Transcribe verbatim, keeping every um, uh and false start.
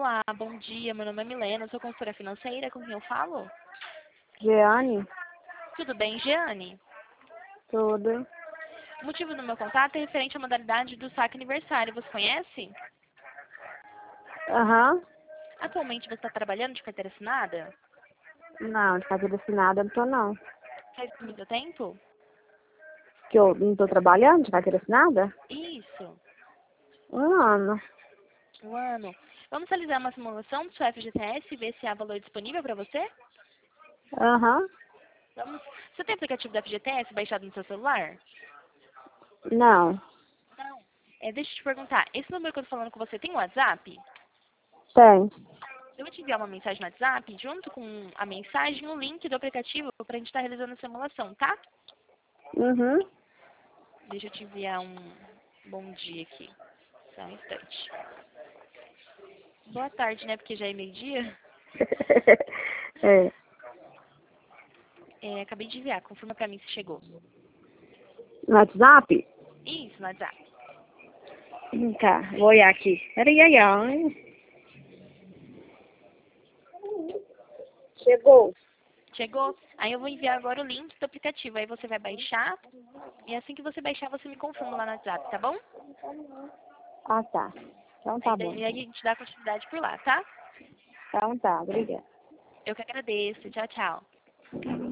Olá, bom dia. Meu nome é Milena, eu sou consultora financeira. Com quem eu falo? Jeane? Tudo bem, Jeane? Tudo. O motivo do meu contato é referente à modalidade do saque aniversário. Você conhece? Aham. Atualmente você está trabalhando de carteira assinada? Não, de carteira assinada não tô não. Faz muito tempo? Que eu não tô trabalhando de carteira assinada? Isso, Um ano. um ano. Vamos realizar uma simulação do seu F G T S e ver se há valor disponível para você? Aham. Vamos. Você tem aplicativo do F G T S baixado no seu celular? Não. Não. É, deixa eu te perguntar, esse número que eu tô falando com você tem um WhatsApp? Tem. Eu vou te enviar uma mensagem no WhatsApp, junto com a mensagem, o link do aplicativo para a gente estar realizando a simulação, tá? Uhum. Deixa eu te enviar um bom dia aqui. Só um instante. Boa tarde, né? Porque já é meio-dia. É. É, acabei de enviar, confirma pra mim se chegou. No WhatsApp? Isso, no WhatsApp. Hum, Tá, vou olhar aqui. Peraí, aí, ó. Chegou. Chegou? Aí eu vou enviar agora o link do aplicativo. Aí você vai baixar. E assim que você baixar, você me confirma lá no WhatsApp, tá bom? Ah, tá. Então Aí tá bom. daí a gente dá continuidade por lá, tá? Então tá, obrigada. Eu que agradeço. Tchau, tchau.